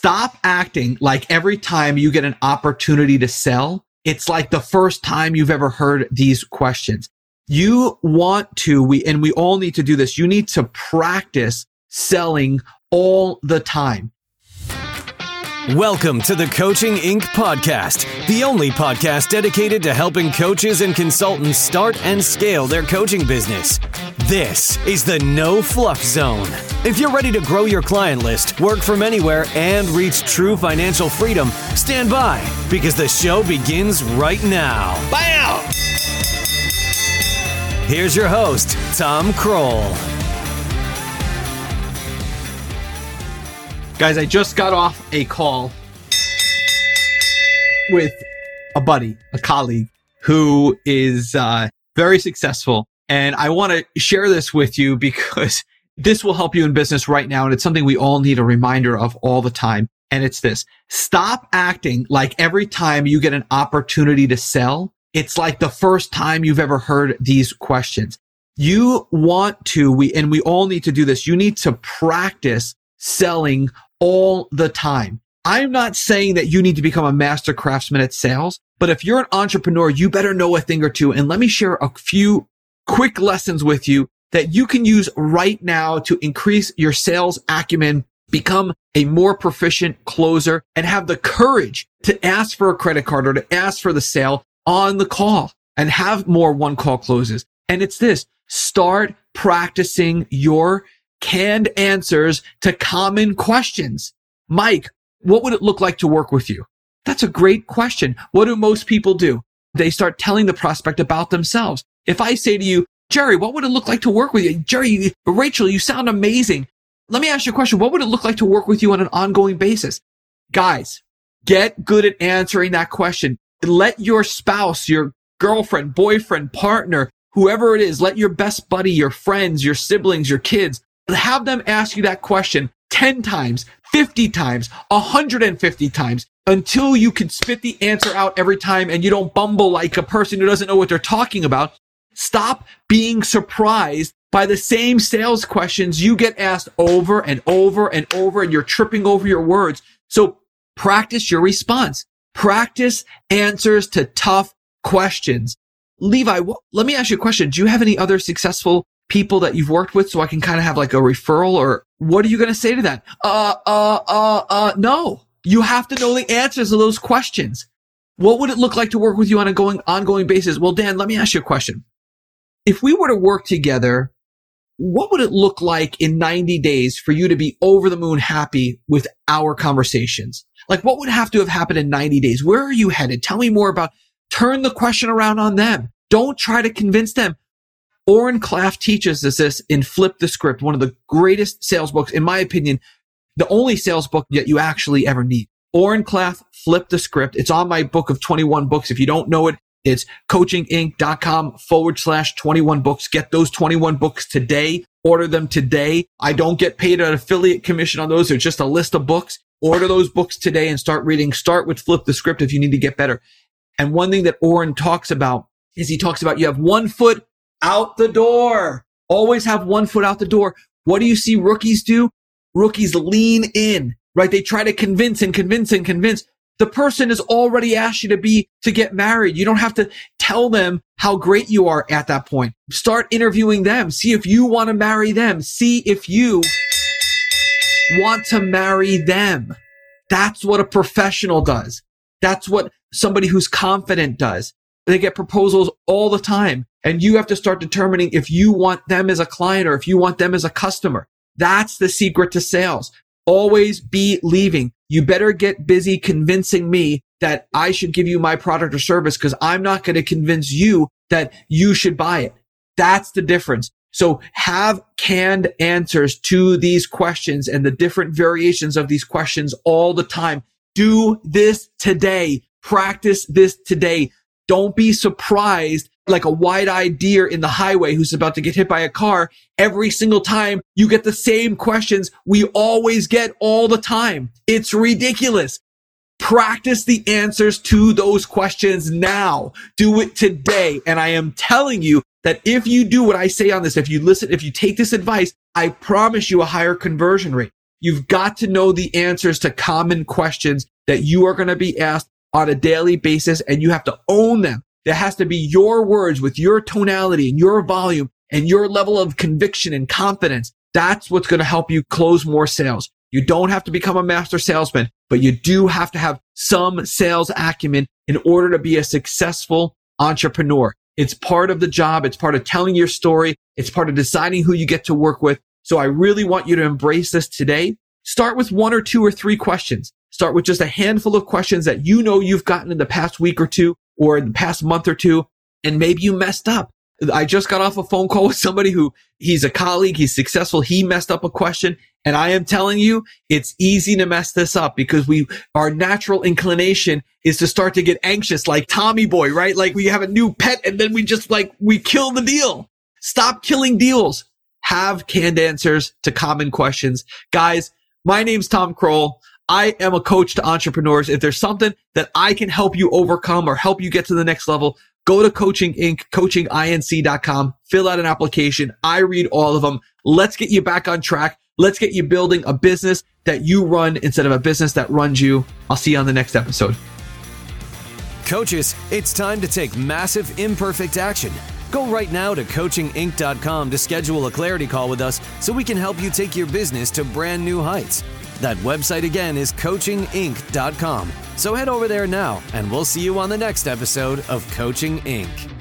Stop acting like every time you get an opportunity to sell, it's like the first time you've ever heard these questions. You want to, we all need to do this. You need to practice selling all the time. Welcome to the Coaching Inc. podcast, the only podcast dedicated to helping coaches and consultants start and scale their coaching business. This is the No Fluff Zone. If you're ready to grow your client list, work from anywhere, and reach true financial freedom, stand by because the show begins right now. Bam! Here's your host, Tom Kroll. Guys, I just got off a call with a buddy, a colleague who is very successful. And I want to share this with you because this will help you in business right now. And it's something we all need a reminder of all the time. And it's this: stop acting like every time you get an opportunity to sell, it's like the first time you've ever heard these questions. You want to, we all need to do this. You need to practice selling all the time. I'm not saying that you need to become a master craftsman at sales, but if you're an entrepreneur, you better know a thing or two. And let me share a few quick lessons with you that you can use right now to increase your sales acumen, become a more proficient closer, and have the courage to ask for a credit card or to ask for the sale on the call and have more one-call closes. And it's this: start practicing your canned answers to common questions. Mike, what would it look like to work with you? That's a great question. What do most people do? They start telling the prospect about themselves. If I say to you, Jerry, what would it look like to work with you? Jerry, Rachel, you sound amazing. Let me ask you a question. What would it look like to work with you on an ongoing basis? Guys, get good at answering that question. Let your spouse, your girlfriend, boyfriend, partner, whoever it is, let your best buddy, your friends, your siblings, your kids, have them ask you that question 10 times, 50 times, 150 times until you can spit the answer out every time and you don't bumble like a person who doesn't know what they're talking about. Stop being surprised by the same sales questions you get asked over and over and over, and you're tripping over your words. So practice your response. Practice answers to tough questions. Levi, let me ask you a question. Do you have any other successful people that you've worked with so I can kind of have like a referral? Or what are you going to say to that? No. You have to know the answers to those questions. What would it look like to work with you on an ongoing basis? Well, Dan, let me ask you a question. If we were to work together, what would it look like in 90 days for you to be over the moon happy with our conversations? Like, what would have to have happened in 90 days? Where are you headed? Tell me more about, turn the question around on them. Don't try to convince them. Oren Klaff teaches us this in Flip the Script, one of the greatest sales books, in my opinion, the only sales book that you actually ever need. Oren Klaff, Flip the Script. It's on my book of 21 books. If you don't know it, it's coachinginc.com/21 books. Get those 21 books today. Order them today. I don't get paid an affiliate commission on those. They're just a list of books. Order those books today and start reading. Start with Flip the Script if you need to get better. And one thing that Oren talks about is he talks about you have 1 foot out the door. Always have 1 foot out the door. What do you see rookies do? Rookies lean in, right? They try to convince and convince and convince. The person has already asked you to get married. You don't have to tell them how great you are at that point. Start interviewing them. See if you want to marry them. See if you want to marry them. That's what a professional does. That's what somebody who's confident does. They get proposals all the time. And you have to start determining if you want them as a client or if you want them as a customer. That's the secret to sales. Always be leaving. You better get busy convincing me that I should give you my product or service because I'm not going to convince you that you should buy it. That's the difference. So have canned answers to these questions and the different variations of these questions all the time. Do this today. Practice this today. Don't be surprised like a wide-eyed deer in the highway who's about to get hit by a car. Every single time you get the same questions we always get all the time. It's ridiculous. Practice the answers to those questions now. Do it today. And I am telling you that if you do what I say on this, if you listen, if you take this advice, I promise you a higher conversion rate. You've got to know the answers to common questions that you are going to be asked on a daily basis, and you have to own them. There has to be your words with your tonality and your volume and your level of conviction and confidence. That's what's going to help you close more sales. You don't have to become a master salesman, but you do have to have some sales acumen in order to be a successful entrepreneur. It's part of the job. It's part of telling your story. It's part of deciding who you get to work with. So I really want you to embrace this today. Start with 1 or 2 or 3 questions. Start with just a handful of questions that you know you've gotten in the past week or two or in the past month or two, and maybe you messed up. I just got off a phone call with somebody who he's a colleague. He's successful. He messed up a question. And I am telling you, it's easy to mess this up because our natural inclination is to start to get anxious like Tommy Boy, right? Like we have a new pet and then we kill the deal. Stop killing deals. Have canned answers to common questions. Guys, my name's Tom Krol. I am a coach to entrepreneurs. If there's something that I can help you overcome or help you get to the next level, go to Coaching Inc., coachinginc.com, fill out an application. I read all of them. Let's get you back on track. Let's get you building a business that you run instead of a business that runs you. I'll see you on the next episode. Coaches, it's time to take massive imperfect action. Go right now to coachinginc.com to schedule a clarity call with us so we can help you take your business to brand new heights. That website again is coachinginc.com. So head over there now, and we'll see you on the next episode of Coaching Inc.